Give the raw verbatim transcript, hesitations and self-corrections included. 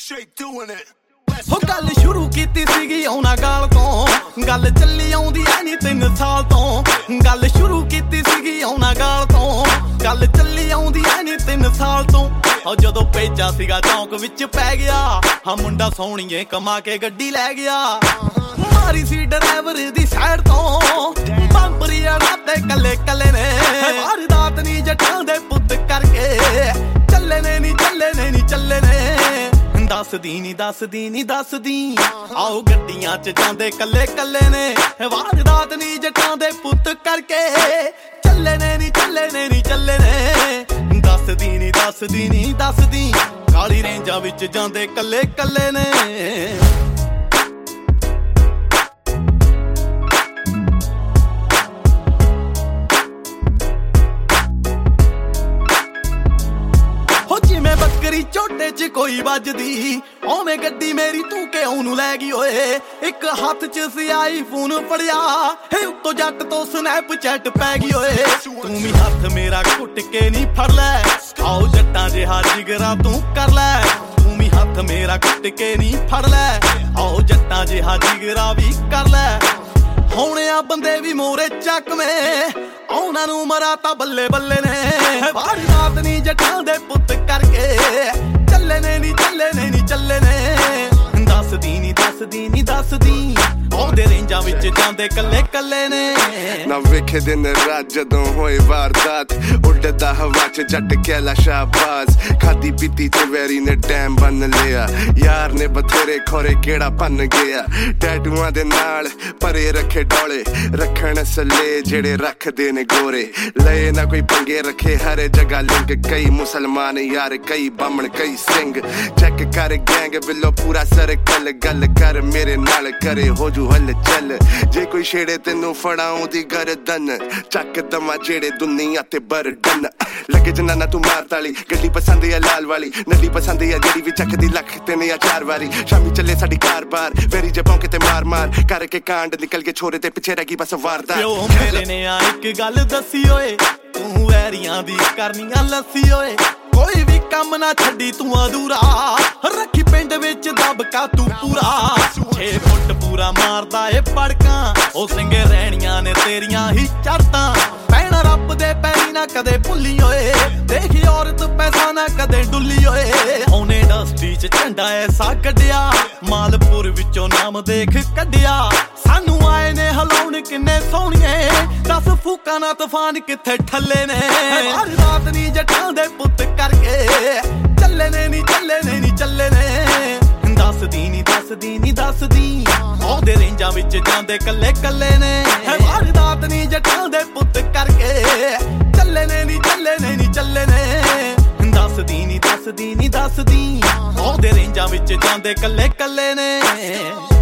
ਹੋ ਗੱਲ ਸ਼ੁਰੂ ਕੀਤੀ ਸੀਗੀ ਉਹਨਾਂ ਗਾਲ ਤੋਂ, ਗੱਲ ਚੱਲੀ ਆਉਂਦੀ ਐ ਨੀ ਤਿੰਨ ਸਾਲ ਤੋਂ। ਗੱਲ ਸ਼ੁਰੂ ਕੀਤੀ ਸੀਗੀ ਉਹਨਾਂ ਗਾਲ ਤੋਂ, ਗੱਲ ਚੱਲੀ ਆਉਂਦੀ ਐ ਨੀ ਤਿੰਨ ਸਾਲ ਤੋਂ। ਉਹ ਜਦੋਂ ਭੇਜਾ ਸੀਗਾ ਚੌਂਕ ਵਿੱਚ ਪੈ ਗਿਆ, ਹਾਂ ਮੁੰਡਾ ਸੋਹਣੀਏ ਕਮਾ ਕੇ ਗੱਡੀ ਲੈ ਗਿਆ। ਮਾਰੀ ਸੀ ਡਰਾਈਵਰ ਦੀ ਸਾਈਡ ਤੋਂ, ਬੰਪਰੀ ਅੜਾਤੇ ਕੱਲੇ ਕੱਲੇ ਨੇ। ਵਾਰਦਾਤ ਨੀ ਜੱਟਾਂ ਦੇ ਪੁੱਤ ਕਰਕੇ, ਚੱਲੇ ਨੇ ਨੀ ਚੱਲੇ ਨੇ ਨੀ ਚੱਲੇ ਨੇ। ਦੱਸਦੀ ਨੀ ਦੱਸਦੀ ਨੀ ਦੱਸਦੀ, ਆਓ ਗੱਡੀਆਂ ਚ ਜਾਂਦੇ ਕੱਲੇ ਕੱਲੇ ਨੇ। ਵਾਰਦਾਤ ਨੀ ਜੱਟਾਂ ਦੇ ਪੁੱਤ ਕਰਕੇ, ਚੱਲੇ ਨੇ ਨੀ ਚੱਲੇ ਨੇ ਨੀ ਚੱਲੇ ਨੇ। ਦੱਸਦੀ ਨੀ ਦੱਸਦੀ ਨੀ ਦੱਸਦੀ, ਕਾਲੀ ਰੇਂਜਾਂ ਵਿੱਚ ਜਾਂਦੇ ਕੱਲੇ ਕੱਲੇ ਨੇ। ਬੱਕਰੀ ਝੋਟੇ ਚ ਕੋਈ ਵੱਜਦੀ, ਓਵੇਂ ਗੱਡੀ ਮੇਰੀ ਤੂੰ ਕਿਉਂ ਨੂੰ ਲੈ ਗਈ ਓਏ। ਇੱਕ ਹੱਥ ਚ ਸੀ ਆਈਫੋਨ ਫੜਿਆ, ਹੇ ਉੱਤੋਂ ਜੱਟ ਤੋਂ ਸਨੈਪਚੈਟ ਪੈ ਗਈ ਓਏ। ਤੂੰ ਵੀ ਹੱਥ ਮੇਰਾ ਘੁੱਟ ਕੇ ਨੀ ਫੜ ਲੈ, ਆਓ ਜੱਟਾਂ ਜਿਹਾ ਜਿਗਰਾ ਤੂੰ ਕਰ ਲੈ। ਤੂੰ ਵੀ ਹੱਥ ਮੇਰਾ ਘੁੱਟ ਕੇ ਨੀ ਫੜ ਲੈ, ਆਓ ਜੱਟਾਂ ਜਿਹਾ ਜਿਗਰਾ ਵੀ ਕਰ ਲੈ। ਹੋਣੇ ਆ ਬੰਦੇ ਵੀ ਮੋਰੇ ਚੱਕਵੇਂ, ਉਹਨਾਂ ਨੂੰ ਮਰਾ ਤਾਂ ਬੱਲੇ ਬੱਲੇ ਨੇ। ਵਾਰਦਾਤ ਨੀ ਜੱਟਾਂ ਦੇ ਪੁੱਤ ਕਰਕੇ, ਚੱਲੇ ਨੇ ਨੀ ਚੱਲੇ ਨੇ ਨੀ ਚੱਲੇ ਨੇ। ਦੱਸਦੀ ਨੀ ਦੱਸਦੀ ਨੀ ਦੱਸਦੀ, ਆਉਂਦੇ ਰੇਂਜਾਂ ਵਿੱਚ ਜਾਂਦੇ ਕੱਲੇ ਕੱਲੇ ਨੇ। ਨਾ ਵੇਖੇ ਦਿਨ ਰਾਤ ਜਦੋਂ ਹੋਏ ਵਾਰਦਾਤ, ਉੱਡਦਾ ਹਵਾ ਚ ਜੱਟ ਕਹਿਲਾ ਸ਼ਾਬਾਜ਼। ਖਾਦੀ ਪੀਤੀ ਚ ਵੈਰੀ ਨੇ ਟੈਮ ਬੰਨ ਲਿਆ, ਯਾਰ ਨੇ ਬਥੇਰੇ ਖੋਰੇ ਕਿਹੜਾ ਭੰਨ ਗਿਆ। ਟੈਟੂਆਂ ਦੇ ਨਾਲ ਭਰੇ ਰੱਖੇ ਡੋਲੇ, ਰੱਖਣ ਸੱਲੇ ਜਿਹੜੇ ਰੱਖਦੇ ਨੇ ਗੋਰੇ। ਲਏ ਨਾ ਕੋਈ ਪੰਗੇ ਰੱਖੇ ਹਰ ਜਗ੍ਹਾ ਲਿੰਕ, ਕਈ ਮੁਸਲਮਾਨ ਯਾਰ ਕਈ ਬਾਹਮਣ ਕਈ ਸਿੰਘ। ਚੈੱਕ ਕਰ ਗੈਂਗ ਬਿੱਲੋ ਪੂਰਾ ਸਰਕਲ, ਗੱਲ ਕਰ ਮੇਰੇ ਨਾਲ ਕਰੇ ਹੋ ਜੂ ਹਲ ਚੱਲ। ਜੇ ਕੋਈ ਛੇੜੇ ਤੈਨੂੰ ਫੜਾਉਂ ਦੀ ਗਰਦਨ, ਚੱਕ ਦਮਾ ਜਿਹੜੇ ਦੁਨੀਆ ਤੇ ਬਰਡਨ। ਲੱਗੇ ਜਨਾਨਾ ਤੂੰ ਮਾਰ ਤਾਲੀ, ਗੱਡੀ ਪਸੰਦ ਆ ਲਾਲ ਵਾਲੀ, ਨੱਲੀ ਪਸੰਦ ਆ ਜਿਹੜੀ ਵੀ ਚੱਕਦੀ ਲੱਖ ਤੇ ਨੇ ਆ ਚਾਰ ਵਾਰੀ। ਸ਼ਾਮੀ ਚੱਲੇ ਸਾਡੀ ਕਾਰ ਬਾਰ, ਵੈਰੀ ਜੇ ਭੌਂਕੇ ਤੇ ਮਾਰ ਮਾਰ ਕਰਕੇ ਕਾਂਡ ਨਿਕਲ ਕੇ ਛੋਰੇ ਤੇ ਪਿੱਛੇ ਰਹਿ ਗਈ ਬਸ ਵਾਰਦਾ। ਪਿਓ ਮੇਰੇ ਨੇ ਆ ਇੱਕ ਗੱਲ ਦੱਸੀ ਓਏ, ਤੂੰ ਵੈਰੀਆਂ ਦੀ ਕਰਨੀਆਂ ਲੱਸੀ ਓਏ। ਕੋਈ ਵੀ ਕੰਮ ਨਾ ਛੱਡੀ ਤੂੰ ਅਧੂਰਾ, ਰੱਖੀ ਪਿੰਡ ਵਿੱਚ ਦਬਕਾ ਤੂੰ ਪੂਰਾ। ਛੇ ਫੁੱਟ ਪੂਰਾ ਮਾਰਦਾ ਏ ਪੜਕਾਂ, ਉਹ ਸਿੰਘੇ ਰਹਿਣੀਆਂ ਨੇ ਤੇਰੀਆਂ ਹੀ ਚੜਤਾਂ। ਭੈਣ ਰੱਬ ਦੇ ਪੈਰੀ ਨਾ ਕਦੇ ਭੁੱਲੀ ਓਏ, ਦੇਖੀ ਔਰਤ ਪੈਸਾ ਨਾ ਕਦੇ ਡੁੱਲੀ ਓਏ। ਉਹਨੇ ਇੰਡਸਟਰੀ ਚ ਝੰਡਾ ਐਸਾ ਕੱਢਿਆ, ਮਾਲਪੁਰ ਵਿੱਚੋਂ ਨਾਮ ਦੇਖ ਕੱਢਿਆ। ਸਾਨੂੰ ਆਏ ਨੇ ਹਲਾਉਣ ਕਿੰਨੇ ਸੋਹਣੀਏ, ਦਸ ਫੂਕਾਂ ਨਾ ਤੂਫਾਨ ਕਿੱਥੇ ਠੱਲੇ ਨੇ। ਵਾਰਦਾਤ ਨੀ ਜੱਟਾਂ ਦੇ ਪੁੱਤ ਕਰਕੇ, ਚੱਲੇ ਨੇ ਨੀ ਚੱਲੇ ਨੇ ਨੀ ਚੱਲੇ ਨੇ। ਦੱਸਦੀ ਨੀ ਦੱਸਦੀ ਨੀ ਦੱਸਦੀ, ਆਉਂਦੇ ਰੇਂਜਾਂ ਵਿੱਚ ਜਾਂਦੇ ਕੱਲੇ ਕੱਲੇ ਨੇ। ਵਾਰਦਾਤ ਨੀ ਜੱਟਾਂ ਦੇ ਪੁੱਤ ਕਰਕੇ, ਚੱਲੇ ਨੇ ਨੀ ਚੱਲੇ ਨੇ ਨੀ ਚੱਲੇ ਨੇ। ਦੱਸਦੀ ਨੀ ਦੱਸਦੀ ਨੀ ਦੱਸਦੀ, ਆਉਂਦੇ ਰੇਂਜਾਂ ਵਿੱਚ ਜਾਂਦੇ ਕੱਲੇ ਕੱਲੇ ਨੇ।